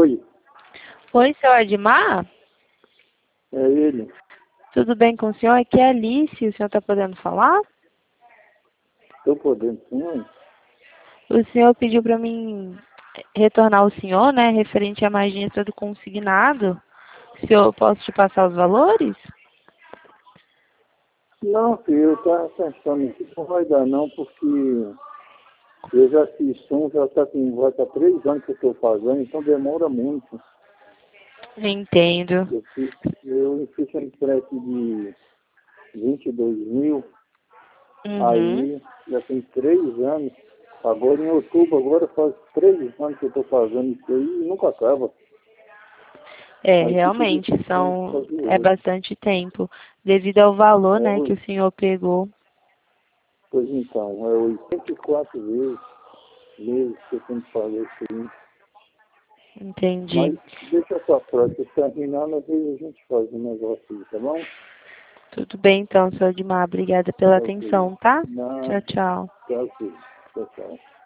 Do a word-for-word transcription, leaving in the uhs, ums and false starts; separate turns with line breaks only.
Oi,
Oi, seu Admar?
é ele.
Tudo bem com o senhor? Aqui é a Alice, o senhor está podendo falar?
Estou podendo sim?
O senhor pediu para mim retornar o senhor, né, referente à magia do consignado. Se eu posso te passar os valores?
Não, filho, eu estava pensando aqui, não vai dar não, porque eu já fiz um, já está com vai tá três anos que eu estou fazendo, então demora muito.
Entendo.
Eu fiz, eu fiz um empréstimo de vinte e dois mil,
Uhum.
aí já tem três anos. Agora em outubro, agora faz três anos que eu estou fazendo isso aí e nunca acaba.
É,
Aí fica
realmente,
difícil de
são,
fazer
é
outro.
bastante tempo, devido ao valor,
É,
né, que
oi-
o senhor pegou.
pois então, é oitenta e quatro vezes, meses que eu tenho que fazer isso aí.
Entendi.
Mas deixa essa frase terminar, às vezes a gente faz um negócio aí, tá bom?
Tudo bem, então, seu Admar. Obrigada pela
Tá ok.
atenção, tá?
Não,
Tchau, tchau.
tá ok. Tchau, tchau.